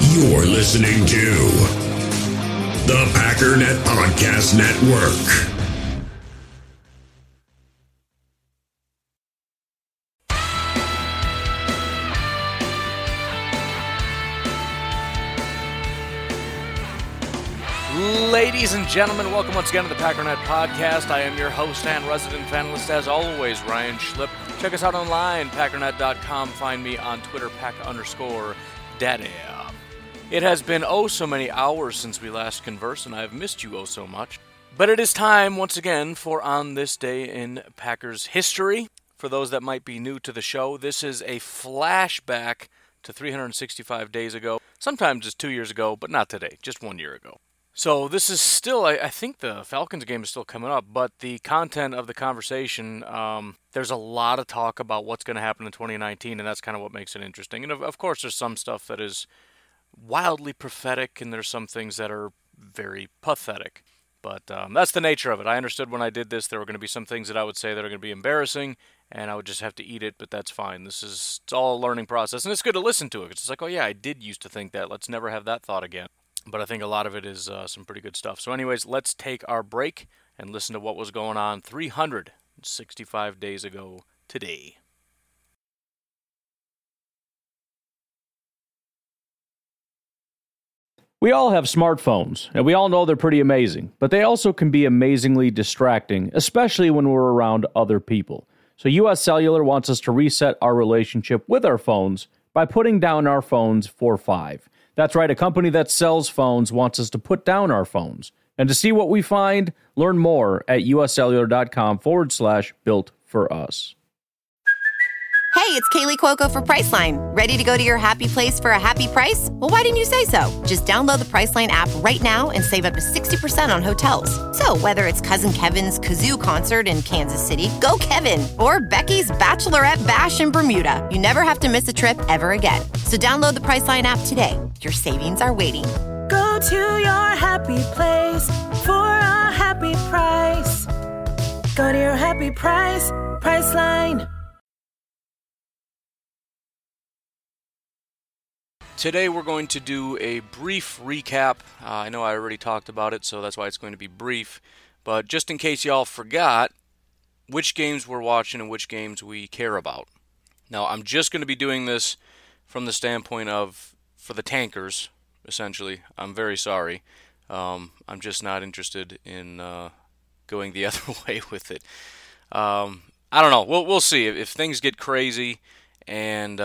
You're listening to the Packernet Podcast Network. Ladies and gentlemen, welcome once again to the Packernet Podcast. I am your host and resident panelist, as always, Ryan Schlipp. Check us out online, packernet.com. Find me on Twitter, pack_daddy. It has been so many hours since we last conversed, and I have missed you so much. But it is time, once again, for On This Day in Packers History. For those that might be new to the show, this is a flashback to 365 days ago. Sometimes it's 2 years ago, but not today, just 1 year ago. So this is still, I think the Falcons game is still coming up, but the content of the conversation, there's a lot of talk about what's going to happen in 2019, and that's kind of what makes it interesting. And of course, there's some stuff that is wildly prophetic, and there's some things that are very pathetic. But that's the nature of it. I understood when I did this, there were going to be some things that I would say that are going to be embarrassing, and I would just have to eat it, but that's fine. It's all a learning process, and it's good to listen to it. It's like, oh yeah, I did used to think that. Let's never have that thought again. But I think a lot of it is some pretty good stuff. So anyways, let's take our break and listen to what was going on 365 days ago today. We all have smartphones, and we all know they're pretty amazing, but they also can be amazingly distracting, especially when we're around other people. So US Cellular wants us to reset our relationship with our phones by putting down our phones for $5. That's right, a company that sells phones wants us to put down our phones. And to see what we find, learn more at uscellular.com/built for us. Hey, it's Kaylee Cuoco for Priceline. Ready to go to your happy place for a happy price? Well, why didn't you say so? Just download the Priceline app right now and save up to 60% on hotels. So whether it's Cousin Kevin's Kazoo Concert in Kansas City, go Kevin, or Becky's Bachelorette Bash in Bermuda, you never have to miss a trip ever again. So download the Priceline app today. Your savings are waiting. Go to your happy place for a happy price. Go to your happy price, Priceline. Today we're going to do a brief recap. I know I already talked about it, so that's why it's going to be brief. But just in case y'all forgot, which games we're watching and which games we care about. Now, I'm just going to be doing this from the standpoint of, for the tankers, essentially. I'm very sorry. I'm just not interested in going the other way with it. I don't know. We'll see. If things get crazy and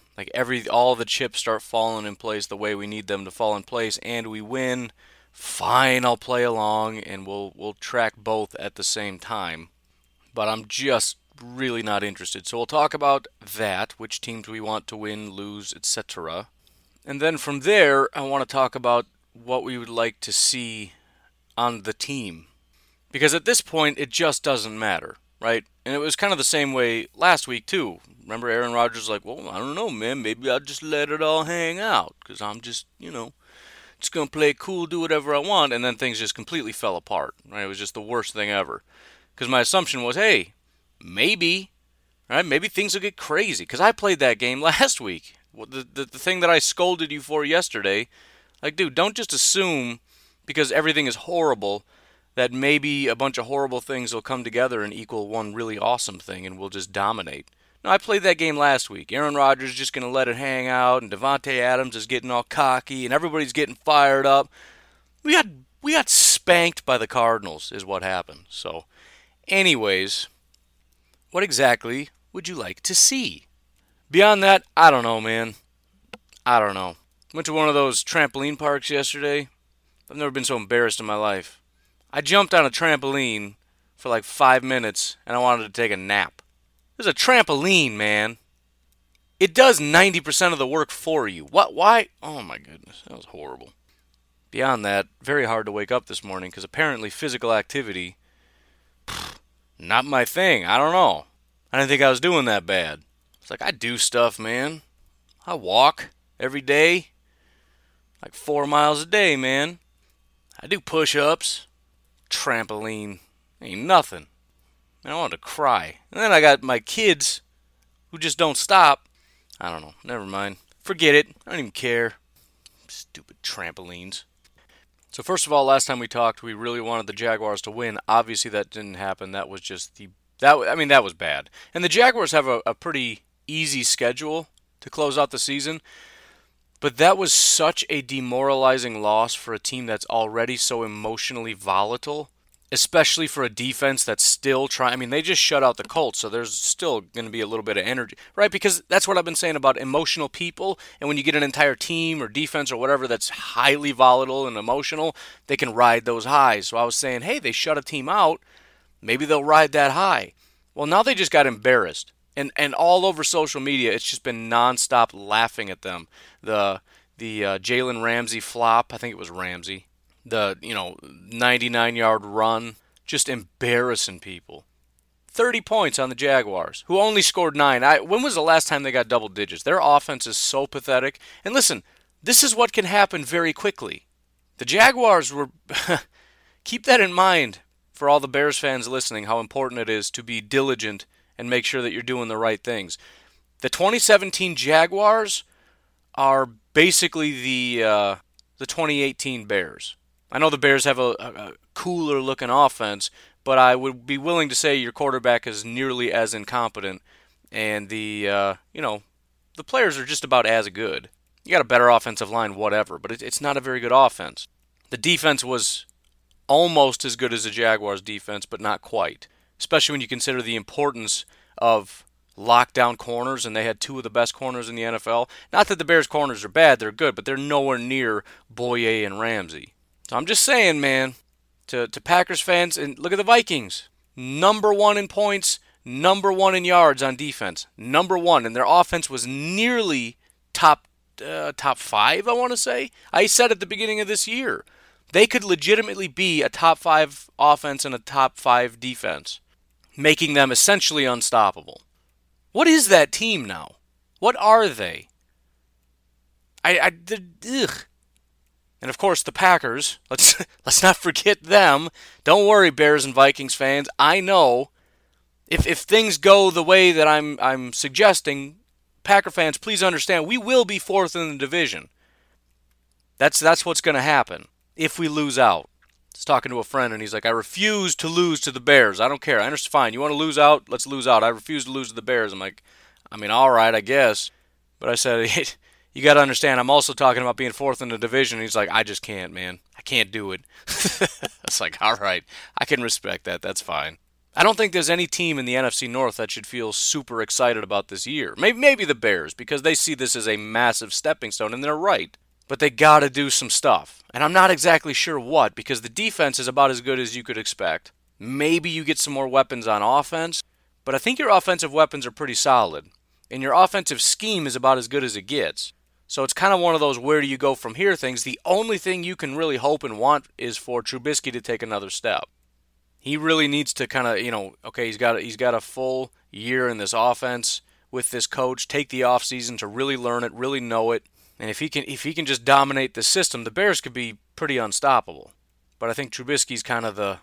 all the chips start falling in place the way we need them to fall in place, and we win, fine, I'll play along, and we'll track both at the same time. But I'm just really not interested. So we'll talk about that, which teams we want to win, lose, etc. And then from there, I want to talk about what we would like to see on the team. Because at this point, it just doesn't matter, right? And it was kind of the same way last week, too. Remember, Aaron Rodgers was like, well, I don't know, man. Maybe I'll just let it all hang out because I'm just, just going to play it cool, do whatever I want. And then things just completely fell apart, right? It was just the worst thing ever. Because my assumption was, hey, maybe things will get crazy. Because I played that game last week. The thing that I scolded you for yesterday, like, dude, don't just assume because everything is horrible that maybe a bunch of horrible things will come together and equal one really awesome thing and we'll just dominate. No, I played that game last week. Aaron Rodgers is just going to let it hang out, and Davante Adams is getting all cocky, and everybody's getting fired up. We got spanked by the Cardinals is what happened. So, anyways, what exactly would you like to see? Beyond that, I don't know, man. I don't know. Went to one of those trampoline parks yesterday. I've never been so embarrassed in my life. I jumped on a trampoline for like 5 minutes, and I wanted to take a nap. There's a trampoline, man. It does 90% of the work for you. What? Why? Oh my goodness, that was horrible. Beyond that, very hard to wake up this morning because apparently physical activity, not my thing. I don't know. I didn't think I was doing that bad. It's like I do stuff, man. I walk every day, like 4 miles a day, man. I do push-ups. Trampoline ain't nothing. I wanted to cry. And then I got my kids who just don't stop. I don't know. Never mind. Forget it. I don't even care. Stupid trampolines. So first of all, last time we talked, we really wanted the Jaguars to win. Obviously, that didn't happen. That was just that was bad. And the Jaguars have a pretty easy schedule to close out the season. But that was such a demoralizing loss for a team that's already so emotionally volatile, especially for a defense that's still trying. I mean, they just shut out the Colts, so there's still going to be a little bit of energy, right? Because that's what I've been saying about emotional people, and when you get an entire team or defense or whatever that's highly volatile and emotional, they can ride those highs. So I was saying, hey, they shut a team out, maybe they'll ride that high. Well, now they just got embarrassed. And all over social media, it's just been nonstop laughing at them. The Jalen Ramsey flop, I think it was Ramsey. The 99-yard run, just embarrassing people. 30 points on the Jaguars, who only scored 9. When was the last time they got double digits? Their offense is so pathetic. And listen, this is what can happen very quickly. The Jaguars were... keep that in mind for all the Bears fans listening, how important it is to be diligent and make sure that you're doing the right things. The 2017 Jaguars are basically the 2018 Bears. I know the Bears have a cooler-looking offense, but I would be willing to say your quarterback is nearly as incompetent, and the players are just about as good. You got a better offensive line, whatever, but it's not a very good offense. The defense was almost as good as the Jaguars' defense, but not quite, especially when you consider the importance of lockdown corners, and they had 2 of the best corners in the NFL. Not that the Bears' corners are bad, they're good, but they're nowhere near Boye and Ramsey. So I'm just saying, man, to Packers fans, and look at the Vikings. Number 1 in points, number 1 in yards on defense. Number 1, and their offense was nearly top 5, I want to say. I said at the beginning of this year, they could legitimately be a top 5 offense and a top 5 defense, making them essentially unstoppable. What is that team now? What are they? Ugh. And of course, the Packers. Let's not forget them. Don't worry, Bears and Vikings fans. I know if things go the way that I'm suggesting, Packer fans, please understand, we will be 4th in the division. That's what's going to happen if we lose out. I was talking to a friend, and he's like, I refuse to lose to the Bears. I don't care. I understand. Fine. You want to lose out? Let's lose out. I refuse to lose to the Bears. I'm like, all right, I guess. But I said, you got to understand, I'm also talking about being 4th in the division. And he's like, I just can't, man. I can't do it. It's like, all right, I can respect that. That's fine. I don't think there's any team in the NFC North that should feel super excited about this year. Maybe the Bears, because they see this as a massive stepping stone, and they're right. But they got to do some stuff. And I'm not exactly sure what, because the defense is about as good as you could expect. Maybe you get some more weapons on offense, but I think your offensive weapons are pretty solid. And your offensive scheme is about as good as it gets. So it's kind of one of those where do you go from here things. The only thing you can really hope and want is for Trubisky to take another step. He really needs to kind of, okay, he's got a full year in this offense with this coach, take the offseason to really learn it, really know it. And if he can just dominate the system, the Bears could be pretty unstoppable. But I think Trubisky's kind of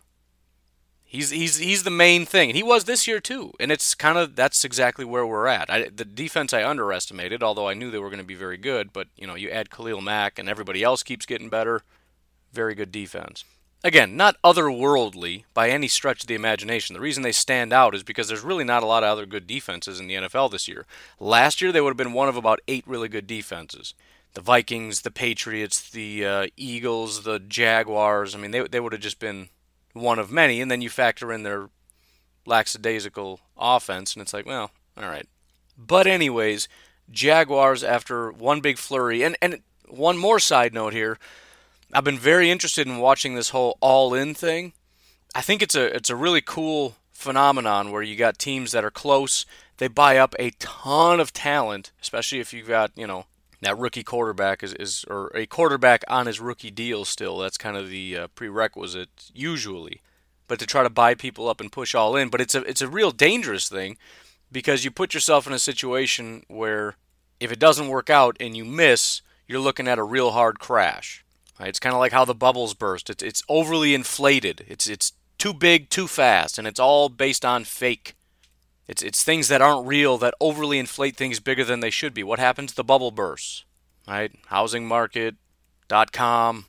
he's the main thing. And he was this year too. And that's exactly where we're at. The defense I underestimated, although I knew they were going to be very good. But, you add Khalil Mack and everybody else keeps getting better. Very good defense. Again, not otherworldly by any stretch of the imagination. The reason they stand out is because there's really not a lot of other good defenses in the NFL this year. Last year, they would have been one of about 8 really good defenses. The Vikings, the Patriots, the Eagles, the Jaguars. I mean, they would have just been one of many. And then you factor in their lackadaisical offense, and it's like, well, all right. But anyways, Jaguars, after one big flurry, and one more side note here, I've been very interested in watching this whole all-in thing. I think it's a really cool phenomenon where you got teams that are close. They buy up a ton of talent, especially if you've got, that rookie quarterback or a quarterback on his rookie deal still. That's kind of the prerequisite usually. But to try to buy people up and push all in. But it's a real dangerous thing because you put yourself in a situation where if it doesn't work out and you miss, you're looking at a real hard crash. It's kind of like how the bubbles burst. It's overly inflated. It's too big, too fast, and it's all based on fake. It's things that aren't real that overly inflate things bigger than they should be. What happens? The bubble bursts. Right? Housing market, .com,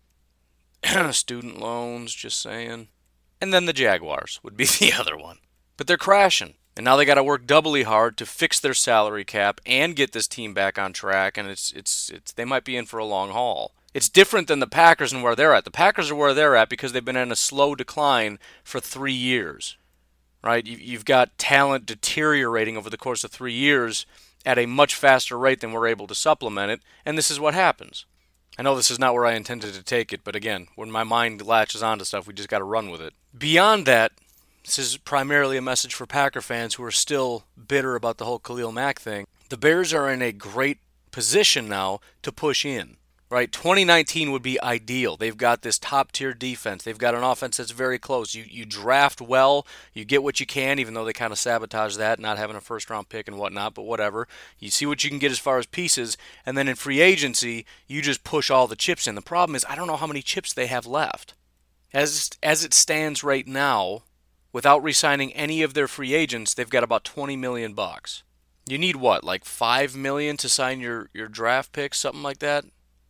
student loans, just saying. And then the Jaguars would be the other one. But they're crashing. And now they got to work doubly hard to fix their salary cap and get this team back on track. And they might be in for a long haul. It's different than the Packers and where they're at. The Packers are where they're at because they've been in a slow decline for 3 years. Right? You've got talent deteriorating over the course of 3 years at a much faster rate than we're able to supplement it. And this is what happens. I know this is not where I intended to take it, but again, when my mind latches onto stuff, we just got to run with it. Beyond that, this is primarily a message for Packer fans who are still bitter about the whole Khalil Mack thing. The Bears are in a great position now to push in, right? 2019 would be ideal. They've got this top-tier defense. They've got an offense that's very close. You draft well. You get what you can, even though they kind of sabotage that, not having a first-round pick and whatnot, but whatever. You see what you can get as far as pieces, and then in free agency, you just push all the chips in. The problem is I don't know how many chips they have left. As it stands right now, without re-signing any of their free agents, they've got about $20 million. You need what, like $5 million to sign your draft picks, something like that?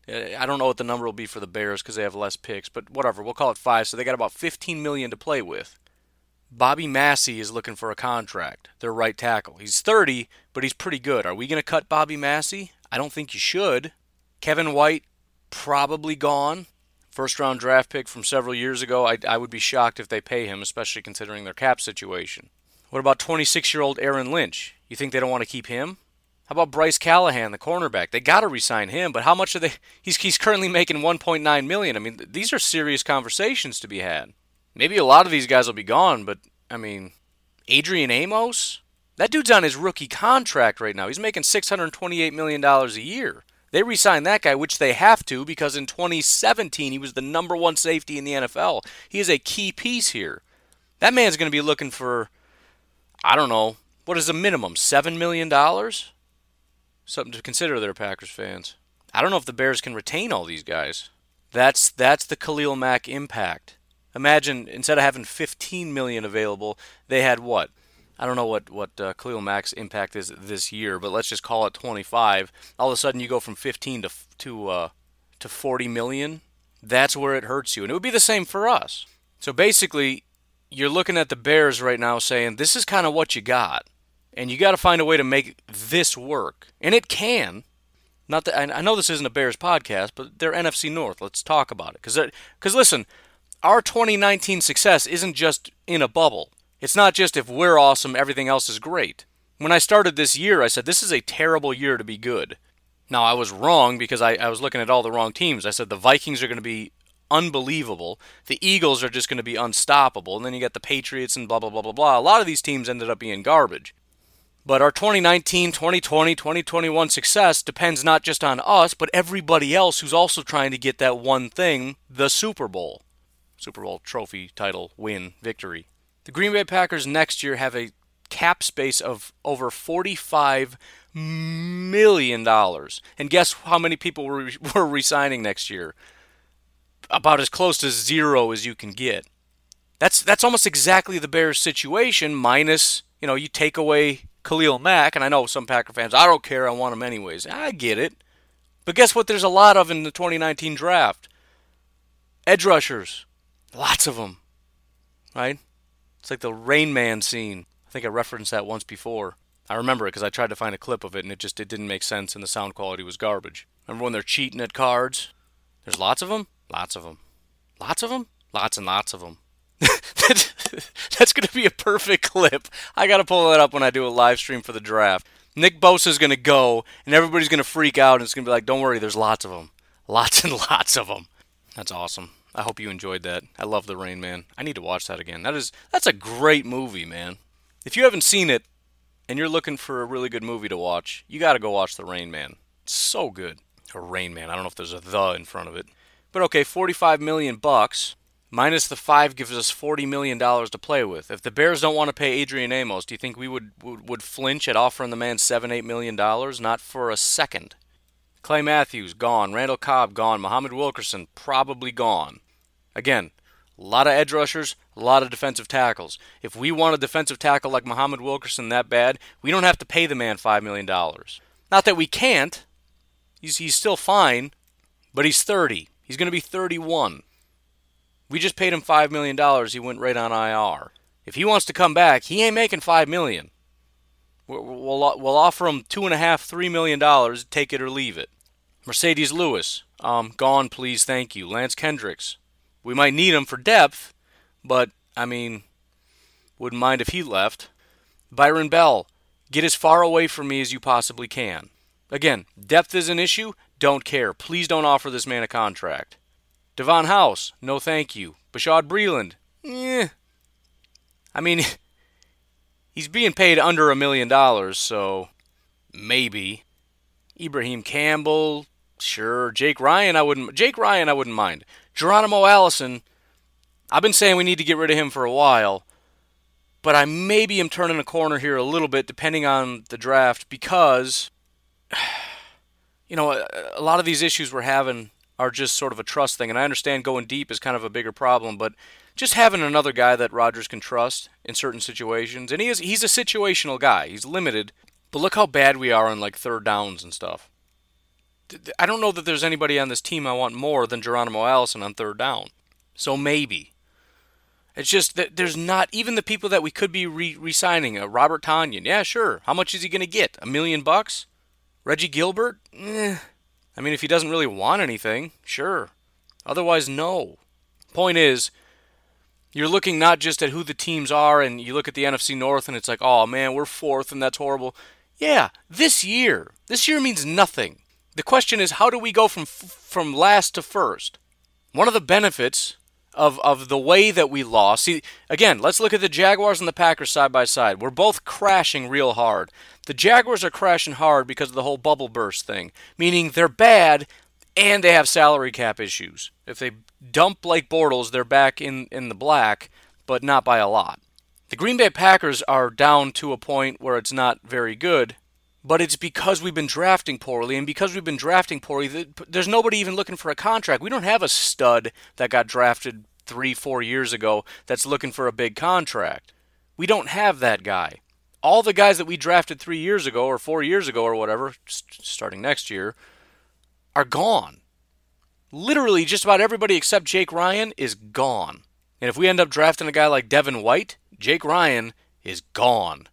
I don't know what the number will be for the Bears because they have less picks, but whatever, we'll call it 5, so they got about $15 million to play with. Bobby Massey is looking for a contract, their right tackle. He's 30, but he's pretty good. Are we going to cut Bobby Massey? I don't think you should. Kevin White, probably gone. First-round draft pick from several years ago. I would be shocked if they pay him, especially considering their cap situation. What about 26-year-old Aaron Lynch? You think they don't want to keep him? How about Bryce Callahan, the cornerback? They got to re-sign him, but how much are they? He's currently making $1.9 million. I mean, these are serious conversations to be had. Maybe a lot of these guys will be gone, but, I mean, Adrian Amos? That dude's on his rookie contract right now. He's making $628 million a year. They re-signed that guy, which they have to, because in 2017 he was the number one safety in the NFL. He is a key piece here. That man's going to be looking for, I don't know, what is the minimum, $7 million? Something to consider there, Packers fans. I don't know if the Bears can retain all these guys. That's the Khalil Mack impact. Imagine, instead of having $15 million available, they had what? I don't know what Khalil Mack's impact is this year, but let's just call it 25. All of a sudden, you go from 15 to 40 million. That's where it hurts you, and it would be the same for us. So basically, you're looking at the Bears right now, saying this is kind of what you got, and you got to find a way to make this work, and it can. Not that I know this isn't a Bears podcast, but they're NFC North. Let's talk about it, because listen, our 2019 success isn't just in a bubble. It's not just if we're awesome, everything else is great. When I started this year, I said this is a terrible year to be good. Now, I was wrong because I was looking at all the wrong teams. I said the Vikings are going to be unbelievable. The Eagles are just going to be unstoppable. And then you got the Patriots and blah, blah, blah, blah, blah. A lot of these teams ended up being garbage. But our 2019, 2020, 2021 success depends not just on us, but everybody else who's also trying to get that one thing, the Super Bowl. Super Bowl trophy, title, win, victory. The Green Bay Packers next year have a cap space of over $45 million. And guess how many people we're re-signing next year? About as close to zero as you can get. That's almost exactly the Bears situation, minus, you take away Khalil Mack, and I know some Packer fans, I don't care, I want him anyways. I get it. But guess what there's a lot of in the 2019 draft? Edge rushers. Lots of them. Right? It's like the Rain Man scene. I think I referenced that once before. I remember it because I tried to find a clip of it, and it didn't make sense, and the sound quality was garbage. Remember when they're cheating at cards? There's lots of them? Lots of them. Lots of them? Lots and lots of them. That's going to be a perfect clip. I got to pull that up when I do a live stream for the draft. Nick Bosa's going to go, and everybody's going to freak out, and it's going to be like, don't worry, there's lots of them. Lots and lots of them. That's awesome. I hope you enjoyed that. I love The Rain Man. I need to watch that again. That's a great movie, man. If you haven't seen it and you're looking for a really good movie to watch, you got to go watch The Rain Man. It's so good. Or Rain Man. I don't know if there's a "the" in front of it. But okay, $45 million minus the 5 gives us $40 million to play with. If the Bears don't want to pay Adrian Amos, do you think we would flinch at offering the man $7-8 million? Not for a second. Clay Matthews, gone. Randall Cobb, gone. Muhammad Wilkerson, probably gone. Again, a lot of edge rushers, a lot of defensive tackles. If we want a defensive tackle like Muhammad Wilkerson that bad, we don't have to pay the man $5 million. Not that we can't. He's still fine, but he's 30. He's going to be 31. We just paid him $5 million. He went right on IR. If he wants to come back, he ain't making $5 million. We'll offer him $2.5, $3 million. Take it or leave it. Mercedes Lewis, gone, please, thank you. Lance Kendricks, we might need him for depth, but I mean, wouldn't mind if he left. Byron Bell, get as far away from me as you possibly can. Again, depth is an issue. Don't care. Please don't offer this man a contract. Devon House, no thank you. Bashad Breeland, I mean, he's being paid under $1 million, so maybe. Ibrahim Campbell, sure. Jake Ryan, I wouldn't mind. Geronimo Allison, I've been saying we need to get rid of him for a while, but I maybe am turning a corner here a little bit depending on the draft because, you know, a lot of these issues we're having are just sort of a trust thing, and I understand going deep is kind of a bigger problem, but just having another guy that Rodgers can trust in certain situations, and he's a situational guy. He's limited, but look how bad we are on like third downs and stuff. I don't know that there's anybody on this team I want more than Geronimo Allison on third down. So maybe. It's just that there's not, even the people that we could be re-signing, Robert Tonyan, yeah, sure. How much is he going to get? $1 million? Reggie Gilbert? I mean, if he doesn't really want anything, sure. Otherwise, no. Point is, you're looking not just at who the teams are, and you look at the NFC North, and it's like, oh man, we're fourth, and that's horrible. Yeah, this year means nothing. The question is, how do we go from last to first? One of the benefits of the way that we lost, see, again, let's look at the Jaguars and the Packers side by side. We're both crashing real hard. The Jaguars are crashing hard because of the whole bubble burst thing, meaning they're bad and they have salary cap issues. If they dump Blake Bortles, they're back in the black, but not by a lot. The Green Bay Packers are down to a point where it's not very good, but it's because we've been drafting poorly, and because we've been drafting poorly, there's nobody even looking for a contract. We don't have a stud that got drafted 3-4 years ago that's looking for a big contract. We don't have that guy. All the guys that we drafted 3 years ago or 4 years ago or whatever, starting next year, are gone. Literally just about everybody except Jake Ryan is gone. And if we end up drafting a guy like Devin White, Jake Ryan is gone.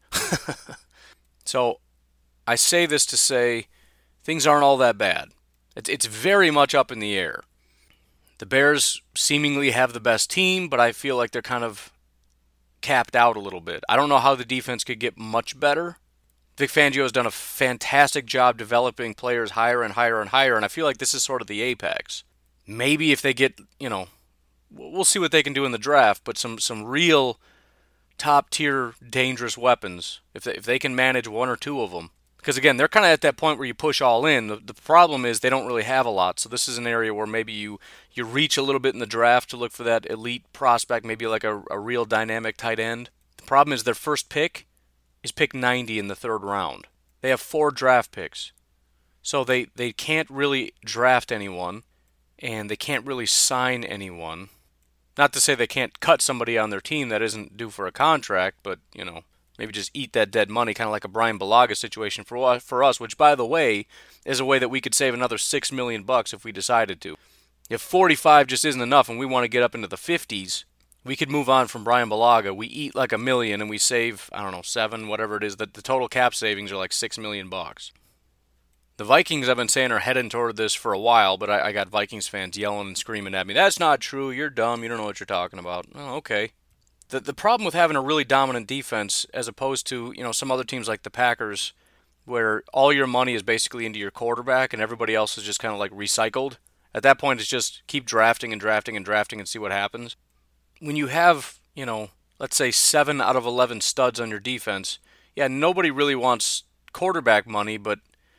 So I say this to say things aren't all that bad. It's very much up in the air. The Bears seemingly have the best team, but I feel like they're kind of capped out a little bit. I don't know how the defense could get much better. Vic Fangio has done a fantastic job developing players higher and higher and higher, and I feel like this is sort of the apex. Maybe if they get, we'll see what they can do in the draft, but some real top-tier dangerous weapons, if they can manage one or two of them. Because, again, they're kind of at that point where you push all in. The problem is they don't really have a lot, so this is an area where maybe you reach a little bit in the draft to look for that elite prospect, maybe like a real dynamic tight end. The problem is their first pick is pick 90 in the third round. They have 4 draft picks. So they can't really draft anyone, and they can't really sign anyone. Not to say they can't cut somebody on their team that isn't due for a contract, but, maybe just eat that dead money, kind of like a Brian Bulaga situation for us, which, by the way, is a way that we could save another $6 million if we decided to. If 45 just isn't enough and we want to get up into the 50s, we could move on from Brian Bulaga. We eat like $1 million and we save, 7, whatever it is. The total cap savings are like $6 million. The Vikings, I've been saying, are heading toward this for a while, but I got Vikings fans yelling and screaming at me, "That's not true, you're dumb, you don't know what you're talking about." Oh, okay. The problem with having a really dominant defense as opposed to, some other teams like the Packers where all your money is basically into your quarterback and everybody else is just kind of like recycled. At that point, it's just keep drafting and drafting and drafting and see what happens. When you have, let's say 7 out of 11 studs on your defense, yeah, nobody really wants quarterback money, but,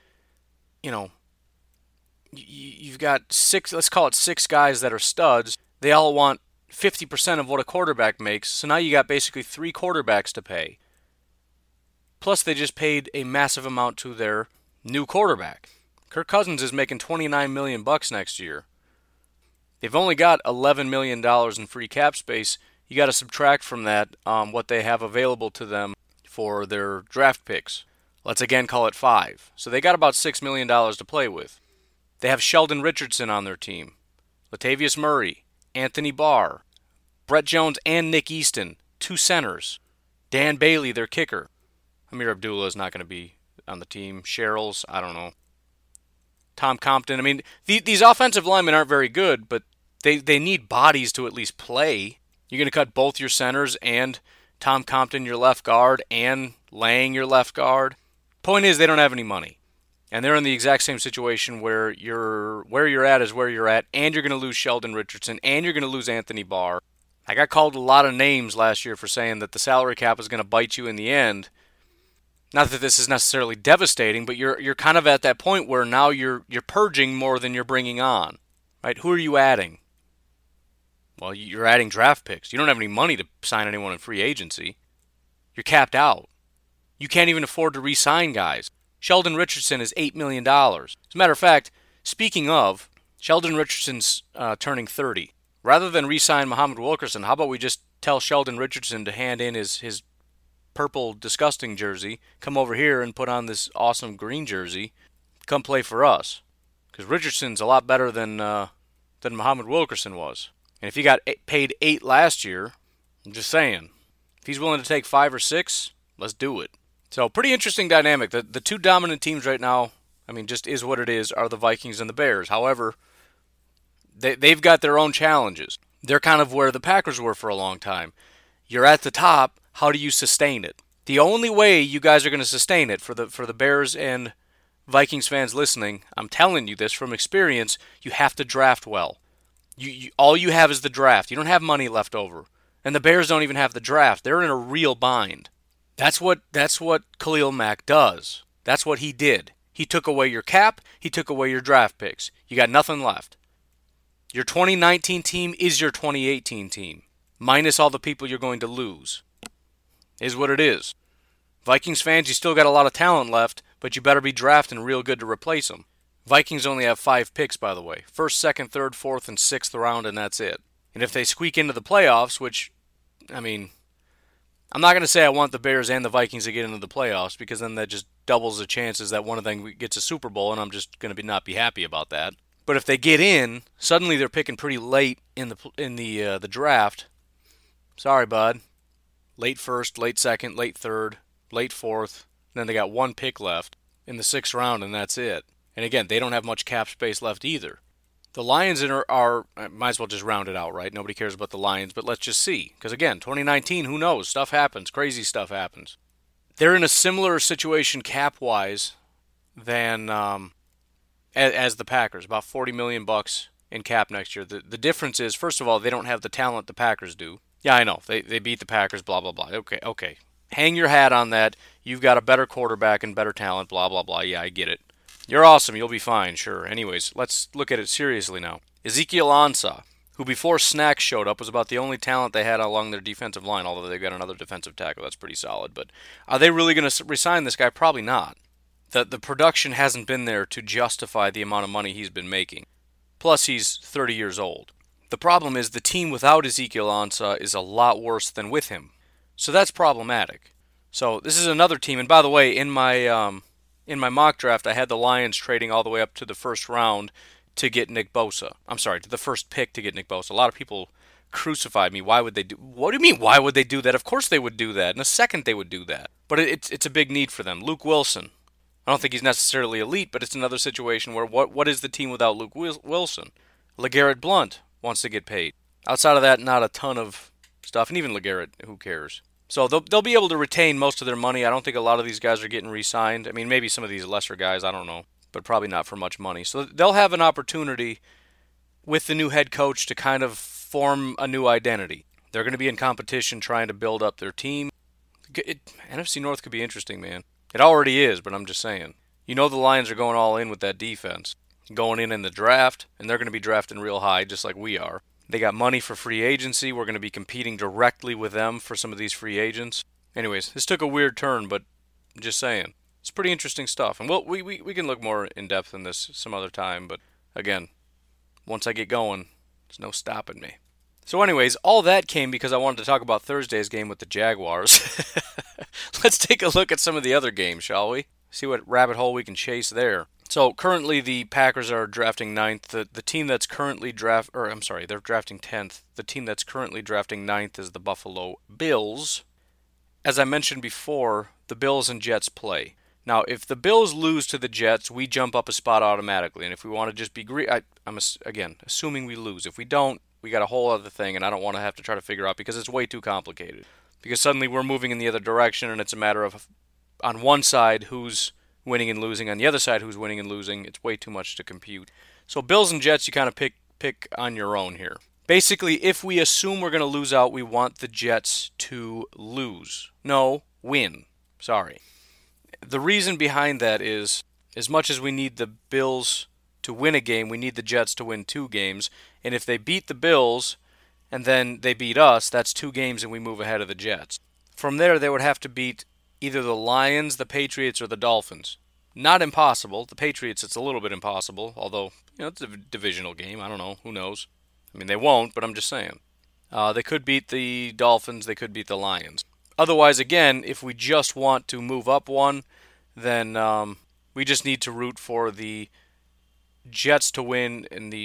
you've got 6, let's call it 6 guys that are studs. They all want 50% of what a quarterback makes, so now you got basically 3 quarterbacks to pay. Plus, they just paid a massive amount to their new quarterback. Kirk Cousins is making $29 million next year. They've only got $11 million in free cap space. You got to subtract from that what they have available to them for their draft picks. Let's again call it 5. So they got about $6 million to play with. They have Sheldon Richardson on their team. Latavius Murray, Anthony Barr, Brett Jones and Nick Easton, 2 centers. Dan Bailey, their kicker. Amir Abdullah is not going to be on the team. Sherrills, I don't know. Tom Compton. I mean, these offensive linemen aren't very good, but they need bodies to at least play. You're going to cut both your centers and Tom Compton, your left guard, and Lang, your left guard. Point is, they don't have any money. And they're in the exact same situation where you're at is where you're at, and you're going to lose Sheldon Richardson, and you're going to lose Anthony Barr. I got called a lot of names last year for saying that the salary cap is going to bite you in the end. Not that this is necessarily devastating, but you're kind of at that point where now you're purging more than you're bringing on. Right? Who are you adding? Well, you're adding draft picks. You don't have any money to sign anyone in free agency. You're capped out. You can't even afford to re-sign guys. Sheldon Richardson is $8 million. As a matter of fact, speaking of, Sheldon Richardson's turning 30. Rather than re-sign Muhammad Wilkerson, how about we just tell Sheldon Richardson to hand in his purple disgusting jersey, come over here and put on this awesome green jersey, come play for us. Because Richardson's a lot better than Muhammad Wilkerson was. And if he got paid $8 last year, I'm just saying, if he's willing to take 5 or 6, let's do it. So pretty interesting dynamic. The 2 dominant teams right now, I mean, just is what it is, are the Vikings and the Bears. However, they've got their own challenges. They're kind of where the Packers were for a long time. You're at the top. How do you sustain it? The only way you guys are going to sustain it, for the Bears and Vikings fans listening, I'm telling you this from experience, you have to draft well. All you have is the draft. You don't have money left over. And the Bears don't even have the draft. They're in a real bind. That's what Khalil Mack does. That's what he did. He took away your cap. He took away your draft picks. You got nothing left. Your 2019 team is your 2018 team, minus all the people you're going to lose. Is what it is. Vikings fans, you still got a lot of talent left, but you better be drafting real good to replace them. Vikings only have 5 picks, by the way. 1st, 2nd, 3rd, 4th, and 6th round, and that's it. And if they squeak into the playoffs, which, I mean, I'm not going to say I want the Bears and the Vikings to get into the playoffs, because then that just doubles the chances that one of them gets a Super Bowl, and I'm just going to not be happy about that. But if they get in, suddenly they're picking pretty late in the draft. Sorry, bud. Late 1st, late 2nd, late 3rd, late 4th. Then they got 1 pick left in the 6th round, and that's it. And again, they don't have much cap space left either. The Lions are might as well just round it out, right? Nobody cares about the Lions, but let's just see. Because again, 2019, who knows? Stuff happens. Crazy stuff happens. They're in a similar situation cap-wise than as the Packers, about $40 million in cap next year. The difference is, first of all, they don't have the talent the Packers do. Yeah, I know. They beat the Packers, blah, blah, blah. Okay. Hang your hat on that. You've got a better quarterback and better talent, blah, blah, blah. Yeah, I get it. You're awesome. You'll be fine, sure. Anyways, let's look at it seriously now. Ezekiel Ansah, who before Snacks showed up was about the only talent they had along their defensive line, although they've got another defensive tackle. That's pretty solid. But are they really going to resign this guy? Probably not. The production hasn't been there to justify the amount of money he's been making. Plus, he's 30 years old. The problem is the team without Ezekiel Ansah is a lot worse than with him. So that's problematic. So this is another team. And by the way, in my mock draft, I had the Lions trading all the way up to the 1st round to get Nick Bosa. I'm sorry, to the 1st pick to get Nick Bosa. A lot of people crucified me. Why would they do? What do you mean, why would they do that? Of course they would do that. In a second they would do that. But it's a big need for them. Luke Wilson. I don't think he's necessarily elite, but it's another situation where what is the team without Luke Wilson? LeGarrette Blount wants to get paid. Outside of that, not a ton of stuff. And even LeGarrette, who cares? So they'll be able to retain most of their money. I don't think a lot of these guys are getting re-signed. I mean, maybe some of these lesser guys, I don't know. But probably not for much money. So they'll have an opportunity with the new head coach to kind of form a new identity. They're going to be in competition trying to build up their team. NFC North could be interesting, man. It already is, but I'm just saying. You know the Lions are going all in with that defense. Going in the draft, and they're going to be drafting real high, just like we are. They got money for free agency. We're going to be competing directly with them for some of these free agents. Anyways, this took a weird turn, but I'm just saying. It's pretty interesting stuff. And we can look more in depth in this some other time, but again, once I get going, there's no stopping me. So anyways, all that came because I wanted to talk about Thursday's game with the Jaguars. Let's take a look at some of the other games, shall we? See what rabbit hole we can chase there. So currently the Packers are drafting 9th. The team that's currently they're drafting 10th. The team that's currently drafting 9th is the Buffalo Bills. As I mentioned before, the Bills and Jets play. Now, if the Bills lose to the Jets, we jump up a spot automatically. And if we want to just be I'm again assuming we lose. If we don't, we got a whole other thing, and I don't want to have to try to figure out because it's way too complicated. Because suddenly we're moving in the other direction, and it's a matter of on one side who's winning and losing, on the other side who's winning and losing. It's way too much to compute. So Bills and Jets, you kind of pick on your own here. Basically, if we assume we're going to lose out, we want the Jets to lose. No, win. Sorry. The reason behind that is, as much as we need the Bills to win a game, we need the Jets to win 2 games. And if they beat the Bills and then they beat us, that's 2 games and we move ahead of the Jets. From there, they would have to beat either the Lions, the Patriots, or the Dolphins. Not impossible. The Patriots, it's a little bit impossible, although it's a divisional game. I don't know. Who knows? I mean, they won't, but I'm just saying. They could beat the Dolphins. They could beat the Lions. Otherwise, again, if we just want to move up one, then we just need to root for the Jets to win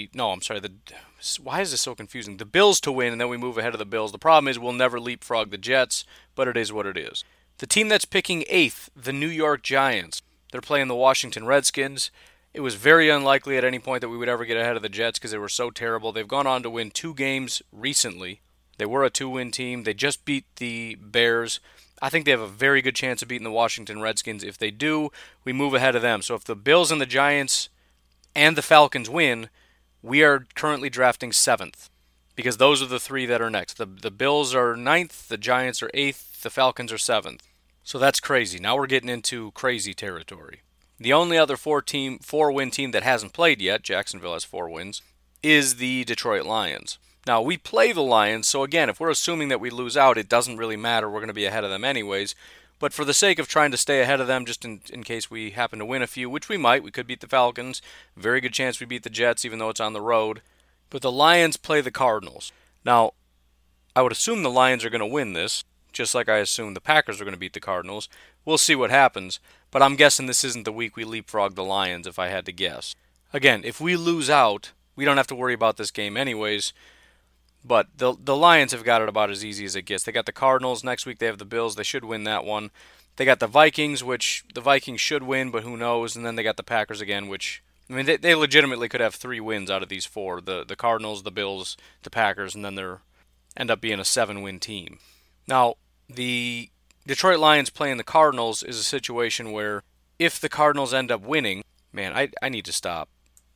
why is this so confusing? The Bills to win, and then we move ahead of the Bills. The problem is we'll never leapfrog the Jets, but it is what it is. The team that's picking 8th, the New York Giants. They're playing the Washington Redskins. It was very unlikely at any point that we would ever get ahead of the Jets because they were so terrible. They've gone on to win 2 games recently. They were a 2-win team. They just beat the Bears. I think they have a very good chance of beating the Washington Redskins. If they do, we move ahead of them. So if the Bills and the Giants and the Falcons win, we are currently drafting 7th because those are the 3 that are next. The Bills are 9th, the Giants are 8th, the Falcons are 7th. So that's crazy. Now we're getting into crazy territory. The only other 4-win team that hasn't played yet, Jacksonville has 4 wins, is the Detroit Lions. Now, we play the Lions, so again, if we're assuming that we lose out, it doesn't really matter. We're going to be ahead of them anyways. But for the sake of trying to stay ahead of them, just in case we happen to win a few, which we might, we could beat the Falcons. Very good chance we beat the Jets, even though it's on the road. But the Lions play the Cardinals. Now, I would assume the Lions are going to win this, just like I assume the Packers are going to beat the Cardinals. We'll see what happens, but I'm guessing this isn't the week we leapfrog the Lions, if I had to guess. Again, if we lose out, we don't have to worry about this game anyways. But the Lions have got it about as easy as it gets. They got the Cardinals. Next week they have the Bills. They should win that one. They got the Vikings, which the Vikings should win, but who knows. And then they got the Packers again, which, I mean, they legitimately could have 3 wins out of these 4. The Cardinals, the Bills, the Packers, and then they end up being a 7-win team. Now, the Detroit Lions playing the Cardinals is a situation where if the Cardinals end up winning, man, I need to stop.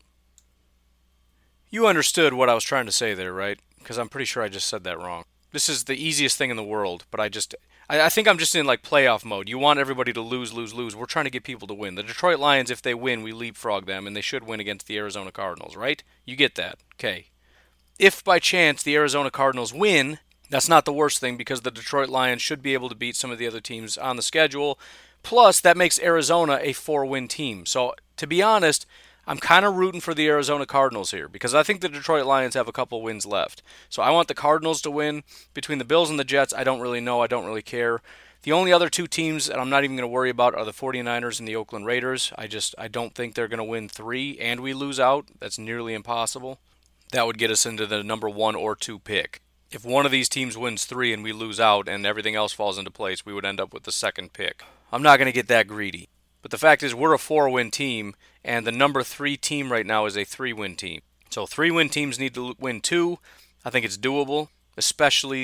You understood what I was trying to say there, right? Because I'm pretty sure I just said that wrong. This is the easiest thing in the world, but I think I'm just in like playoff mode. You want everybody to lose. We're trying to get people to win. The Detroit Lions, if they win, we leapfrog them, and they should win against the Arizona Cardinals, right? You get that. Okay. If by chance the Arizona Cardinals win, that's not the worst thing because the Detroit Lions should be able to beat some of the other teams on the schedule. Plus, that makes Arizona a 4-win team. So, to be honest, I'm kind of rooting for the Arizona Cardinals here because I think the Detroit Lions have a couple wins left. So I want the Cardinals to win. Between the Bills and the Jets, I don't really know. I don't really care. The only other 2 teams that I'm not even going to worry about are the 49ers and the Oakland Raiders. I don't think they're going to win 3 and we lose out. That's nearly impossible. That would get us into the number 1 or 2 pick. If one of these teams wins 3 and we lose out and everything else falls into place, we would end up with the 2nd pick. I'm not going to get that greedy. But the fact is we're a 4-win team, and the number 3 team right now is a 3-win team. So 3-win teams need to win 2. I think it's doable, especially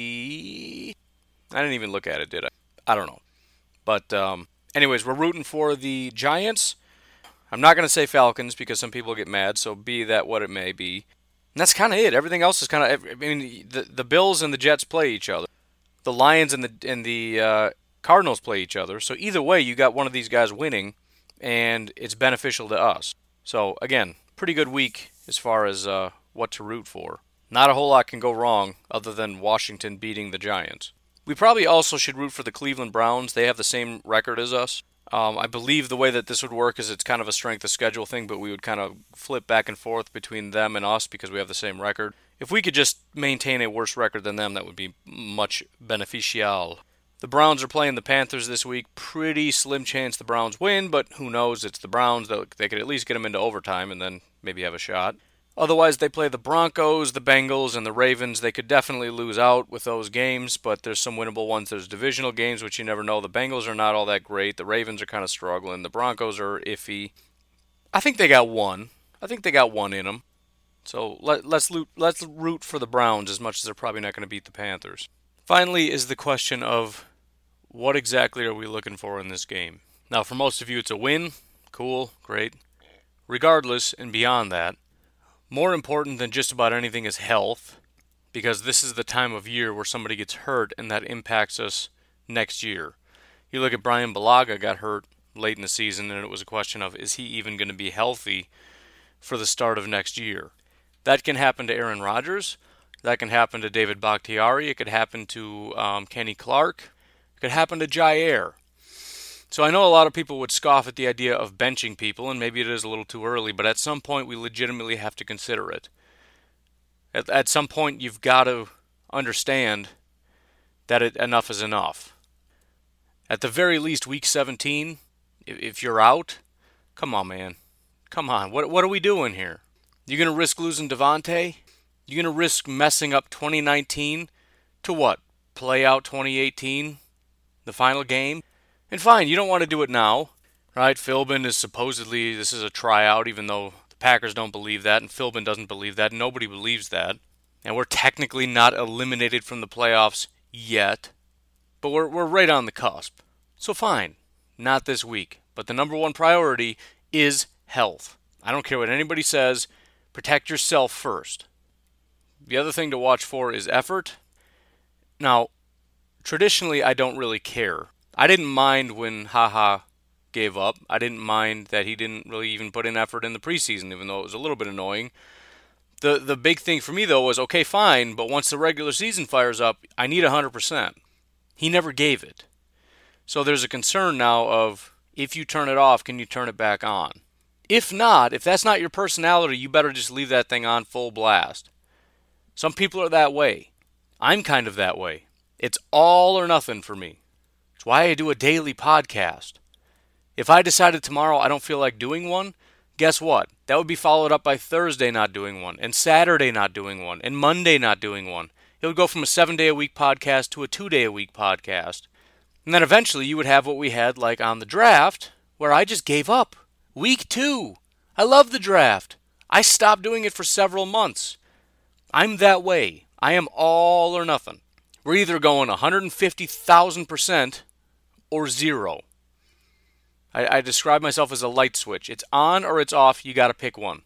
I didn't even look at it, did I? I don't know. But anyways, we're rooting for the Giants. I'm not going to say Falcons because some people get mad, so be that what it may be. And that's kind of it. Everything else is kind of, I mean, the Bills and the Jets play each other. The Lions and the Cardinals play each other. So either way, you got one of these guys winning, and it's beneficial to us. So again, pretty good week as far as what to root for. Not a whole lot can go wrong other than Washington beating the Giants. We probably also should root for the Cleveland Browns. They have the same record as us. I believe the way that this would work is it's kind of a strength of schedule thing, but we would kind of flip back and forth between them and us because we have the same record. If we could just maintain a worse record than them, that would be much beneficial. The Browns are playing the Panthers this week. Pretty slim chance the Browns win, but who knows? It's the Browns. They could at least get them into overtime and then maybe have a shot. Otherwise, they play the Broncos, the Bengals, and the Ravens. They could definitely lose out with those games, but there's some winnable ones. There's divisional games, which you never know. The Bengals are not all that great. The Ravens are kind of struggling. The Broncos are iffy. I think they got one. I think they got one in them. So let's root for the Browns as much as they're probably not going to beat the Panthers. Finally is the question of what exactly are we looking for in this game? Now, for most of you, it's a win. Cool, great. Regardless, and beyond that, more important than just about anything is health, because this is the time of year where somebody gets hurt and that impacts us next year. You look at Brian Bulaga got hurt late in the season, and it was a question of, is he even going to be healthy for the start of next year? That can happen to Aaron Rodgers. That can happen to David Bakhtiari. It could happen to Kenny Clark. It could happen to Jair. So I know a lot of people would scoff at the idea of benching people, and maybe it is a little too early, but at some point we legitimately have to consider it. At some point you've got to understand that enough is enough. At the very least, week 17, if you're out, come on, man. Come on. What are we doing here? You going to risk losing Devontae? You going to risk messing up 2019 to what? Play out 2018? The final game? And fine, you don't want to do it now, right? Philbin is supposedly, this is a tryout, even though the Packers don't believe that, and Philbin doesn't believe that, and nobody believes that. And we're technically not eliminated from the playoffs yet, but we're right on the cusp. So fine, not this week. But the number one priority is health. I don't care what anybody says, protect yourself first. The other thing to watch for is effort. Now, traditionally, I don't really care. I didn't mind when HaHa gave up. I didn't mind that he didn't really even put in effort in the preseason, even though it was a little bit annoying. The big thing for me, though, was, okay, fine, but once the regular season fires up, I need 100%. He never gave it. So there's a concern now of, if you turn it off, can you turn it back on? If not, if that's not your personality, you better just leave that thing on full blast. Some people are that way. I'm kind of that way. It's all or nothing for me. It's why I do a daily podcast. If I decided tomorrow I don't feel like doing one, guess what? That would be followed up by Thursday not doing one, and Saturday not doing one, and Monday not doing one. It would go from a 7-day-a-week podcast to a 2-day-a-week podcast. And then eventually you would have what we had like on the draft, where I just gave up. Week 2. I love the draft. I stopped doing it for several months. I'm that way. I am all or nothing. We're either going 150,000% or zero. I describe myself as a light switch. It's on or it's off. You got to pick one.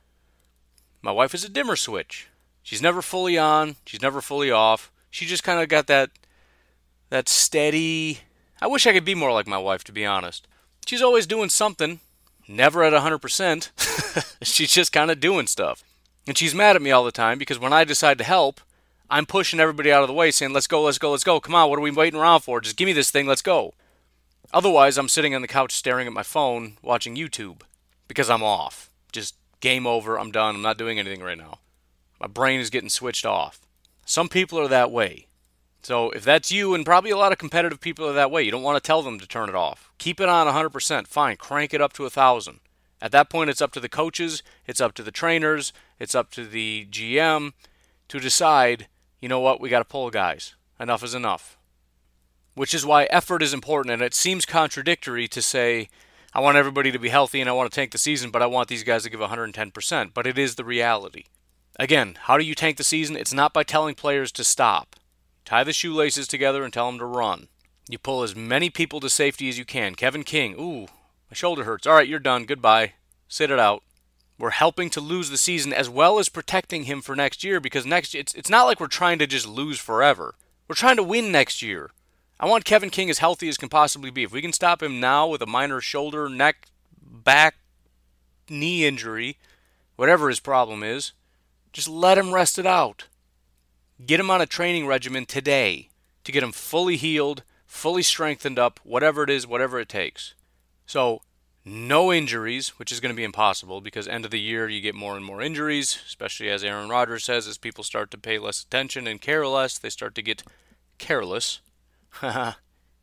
My wife is a dimmer switch. She's never fully on. She's never fully off. She just kind of got that steady... I wish I could be more like my wife, to be honest. She's always doing something. Never at 100%. She's just kind of doing stuff. And she's mad at me all the time because when I decide to help, I'm pushing everybody out of the way saying, let's go, let's go, let's go. Come on, what are we waiting around for? Just give me this thing, let's go. Otherwise, I'm sitting on the couch staring at my phone watching YouTube because I'm off. Just game over, I'm done, I'm not doing anything right now. My brain is getting switched off. Some people are that way. So if that's you, and probably a lot of competitive people are that way, you don't want to tell them to turn it off. Keep it on 100%. Fine, crank it up to 1,000. At that point, it's up to the coaches, it's up to the trainers, it's up to the GM to decide, you know what, we got to pull guys. Enough is enough. Which is why effort is important, and it seems contradictory to say, I want everybody to be healthy and I want to tank the season, but I want these guys to give 110%. But it is the reality. Again, how do you tank the season? It's not by telling players to stop. Tie the shoelaces together and tell them to run. You pull as many people to safety as you can. Kevin King, ooh, my shoulder hurts. All right, you're done. Goodbye. Sit it out. We're helping to lose the season as well as protecting him for next year, because next year, it's not like we're trying to just lose forever. We're trying to win next year. I want Kevin King as healthy as can possibly be. If we can stop him now with a minor shoulder, neck, back, knee injury, whatever his problem is, just let him rest it out. Get him on a training regimen today to get him fully healed, fully strengthened up, whatever it is, whatever it takes. So, no injuries, which is going to be impossible because end of the year you get more and more injuries, especially as Aaron Rodgers says, as people start to pay less attention and care less, they start to get careless.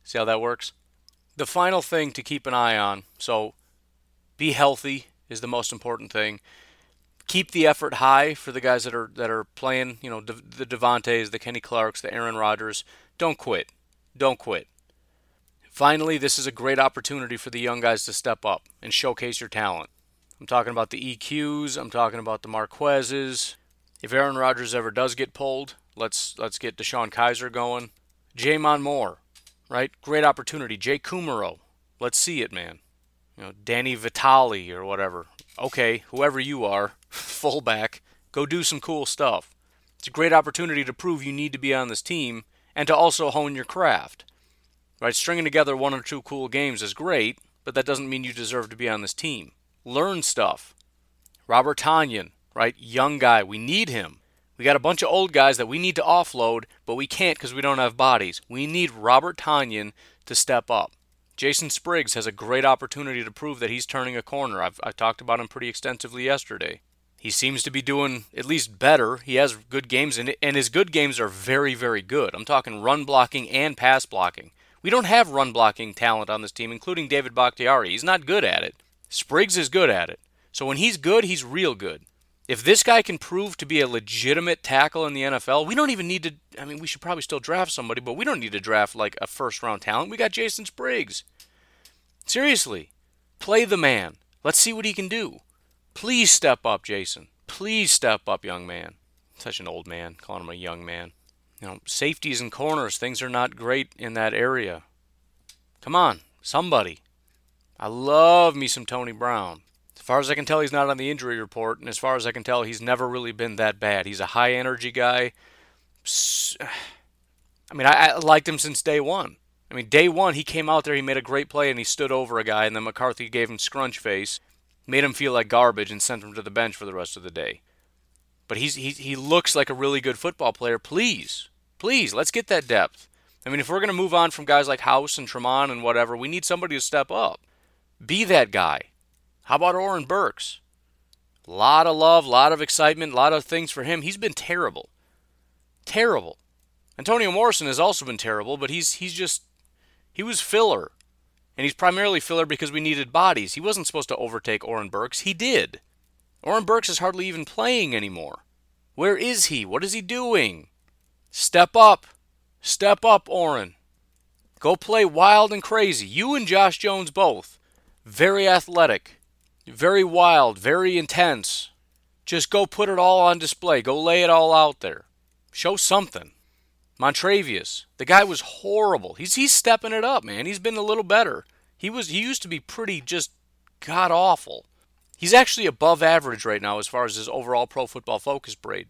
See how that works? The final thing to keep an eye on, so be healthy is the most important thing. Keep the effort high for the guys that are playing, the Devontaes, the Kenny Clarks, the Aaron Rodgers. Don't quit. Don't quit. Finally, this is a great opportunity for the young guys to step up and showcase your talent. I'm talking about the EQs. I'm talking about the Marquezes. If Aaron Rodgers ever does get pulled, let's get DeShone Kizer going. Jamon Moore, right? Great opportunity. Jay Kumaro. Let's see it, man. Danny Vitale or whatever. Okay, whoever you are, fullback, go do some cool stuff. It's a great opportunity to prove you need to be on this team and to also hone your craft. Right, stringing together 1 or 2 cool games is great, but that doesn't mean you deserve to be on this team. Learn stuff. Robert Tonyan, right, young guy, we need him. We got a bunch of old guys that we need to offload, but we can't because we don't have bodies. We need Robert Tonyan to step up. Jason Spriggs has a great opportunity to prove that he's turning a corner. I talked about him pretty extensively yesterday. He seems to be doing at least better. He has good games, and his good games are very, very good. I'm talking run blocking and pass blocking. We don't have run-blocking talent on this team, including David Bakhtiari. He's not good at it. Spriggs is good at it. So when he's good, he's real good. If this guy can prove to be a legitimate tackle in the NFL, we don't even need to, we should probably still draft somebody, but we don't need to draft like a first-round talent. We got Jason Spriggs. Seriously, play the man. Let's see what he can do. Please step up, Jason. Please step up, young man. Such an old man, calling him a young man. Safeties and corners, things are not great in that area. Come on, somebody. I love me some Tony Brown. As far as I can tell, he's not on the injury report, and as far as I can tell, he's never really been that bad. He's a high-energy guy. I liked him since day one. Day one, he came out there, he made a great play, and he stood over a guy, and then McCarthy gave him scrunch face, made him feel like garbage, and sent him to the bench for the rest of the day. But he looks like a really good football player. Please, let's get that depth. If we're going to move on from guys like House and Tremont and whatever, we need somebody to step up. Be that guy. How about Oren Burks? A lot of love, a lot of excitement, a lot of things for him. He's been terrible. Terrible. Antonio Morrison has also been terrible, but he was filler. And he's primarily filler because we needed bodies. He wasn't supposed to overtake Oren Burks. He did. Oren Burks is hardly even playing anymore. Where is he? What is he doing? Step up. Step up, Oren. Go play wild and crazy. You and Josh Jones both. Very athletic. Very wild. Very intense. Just go put it all on display. Go lay it all out there. Show something. Montravius. The guy was horrible. He's stepping it up, man. He's been a little better. He used to be pretty just god-awful. He's actually above average right now as far as his overall Pro Football Focus grade.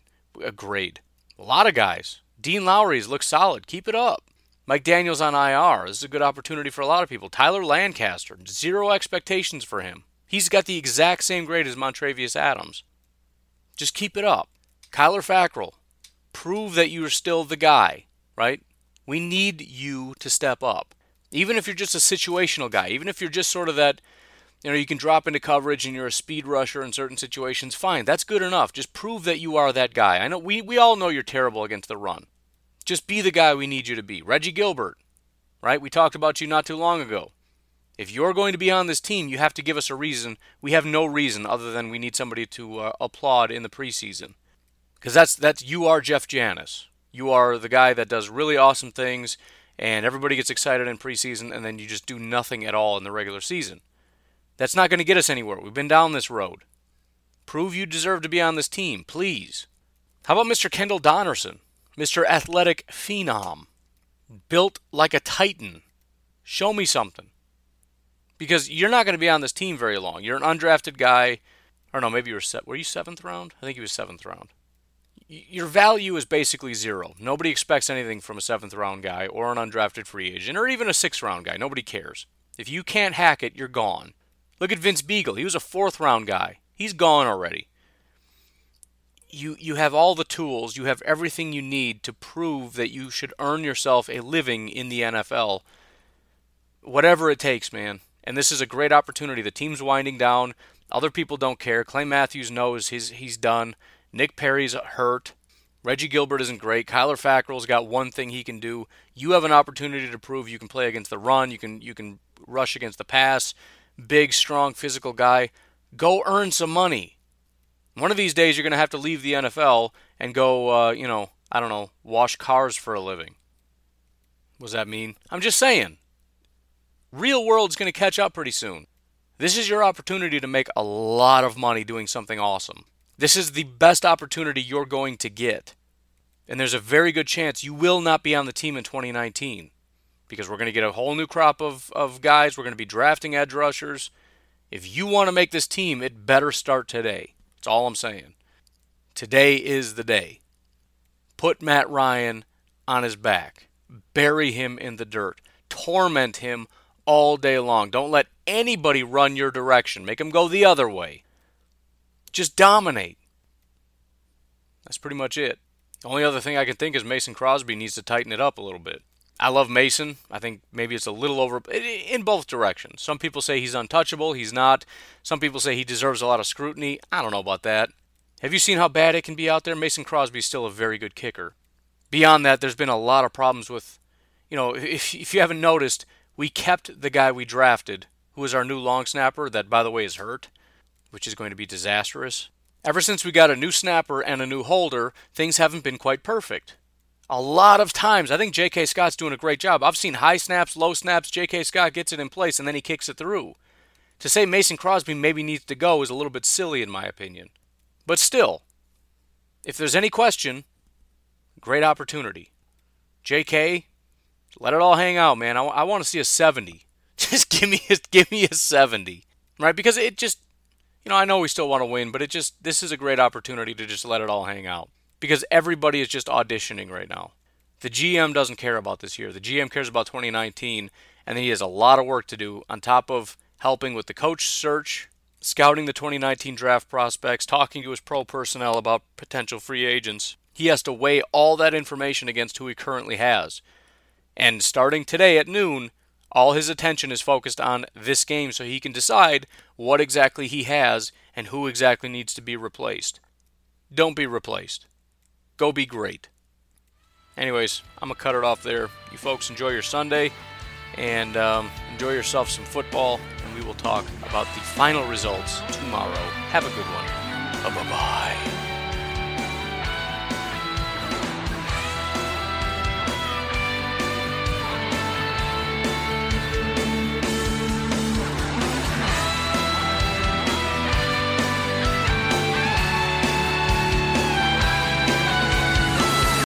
A lot of guys. Dean Lowry's looks solid. Keep it up. Mike Daniels on IR. This is a good opportunity for a lot of people. Tyler Lancaster. 0 expectations for him. He's got the exact same grade as Montravius Adams. Just keep it up. Kyler Fackrell. Prove that you're still the guy, right? We need you to step up. Even if you're just a situational guy. Even if you're just sort of that, you can drop into coverage and you're a speed rusher in certain situations. Fine, that's good enough. Just prove that you are that guy. I know we all know you're terrible against the run. Just be the guy we need you to be. Reggie Gilbert, right? We talked about you not too long ago. If you're going to be on this team, you have to give us a reason. We have no reason other than we need somebody to applaud in the preseason. Because that's you are Jeff Janis. You are the guy that does really awesome things, and everybody gets excited in preseason, and then you just do nothing at all in the regular season. That's not going to get us anywhere. We've been down this road. Prove you deserve to be on this team, please. How about Mr. Kendall Donnerson? Mr. Athletic Phenom. Built like a titan. Show me something. Because you're not going to be on this team very long. You're an undrafted guy. Or no, maybe were you 7th round? I think he was 7th round. Your value is basically 0. Nobody expects anything from a 7th round guy or an undrafted free agent or even a 6th round guy. Nobody cares. If you can't hack it, you're gone. Look at Vince Beagle. He was a 4th round guy. He's gone already. You have all the tools. You have everything you need to prove that you should earn yourself a living in the NFL. Whatever it takes, man. And this is a great opportunity. The team's winding down. Other people don't care. Clay Matthews knows he's done. Nick Perry's hurt. Reggie Gilbert isn't great. Kyler Fackrell's got one thing he can do. You have an opportunity to prove you can play against the run. You can rush against the pass. Big, strong, physical guy. Go earn some money. One of these days you're going to have to leave the NFL and go, wash cars for a living. What does that mean? I'm just saying. Real world's going to catch up pretty soon. This is your opportunity to make a lot of money doing something awesome. This is the best opportunity you're going to get. And there's a very good chance you will not be on the team in 2019 because we're going to get a whole new crop of guys. We're going to be drafting edge rushers. If you want to make this team, it better start today. That's all I'm saying. Today is the day. Put Matt Ryan on his back. Bury him in the dirt. Torment him all day long. Don't let anybody run your direction. Make him go the other way. Just dominate. That's pretty much it. The only other thing I can think is Mason Crosby needs to tighten it up a little bit. I love Mason. I think maybe it's a little over in both directions. Some people say he's untouchable. He's not. Some people say he deserves a lot of scrutiny. I don't know about that. Have you seen how bad it can be out there? Mason Crosby is still a very good kicker. Beyond that, there's been a lot of problems with, if you haven't noticed, we kept the guy we drafted, who is our new long snapper, that, by the way, is hurt, which is going to be disastrous. Ever since we got a new snapper and a new holder, things haven't been quite perfect. A lot of times, I think J.K. Scott's doing a great job. I've seen high snaps, low snaps, J.K. Scott gets it in place, and then he kicks it through. To say Mason Crosby maybe needs to go is a little bit silly in my opinion. But still, if there's any question, great opportunity. J.K., let it all hang out, man. I want to see a 70. Just give me a 70, right? Because it just, I know we still want to win, but this is a great opportunity to just let it all hang out. Because everybody is just auditioning right now. The GM doesn't care about this year. The GM cares about 2019, and he has a lot of work to do on top of helping with the coach search, scouting the 2019 draft prospects, talking to his pro personnel about potential free agents. He has to weigh all that information against who he currently has. And starting today at noon, all his attention is focused on this game so he can decide what exactly he has and who exactly needs to be replaced. Don't be replaced. Go be great. Anyways, I'm going to cut it off there. You folks enjoy your Sunday and enjoy yourself some football, and we will talk about the final results tomorrow. Have a good one. Bye-bye.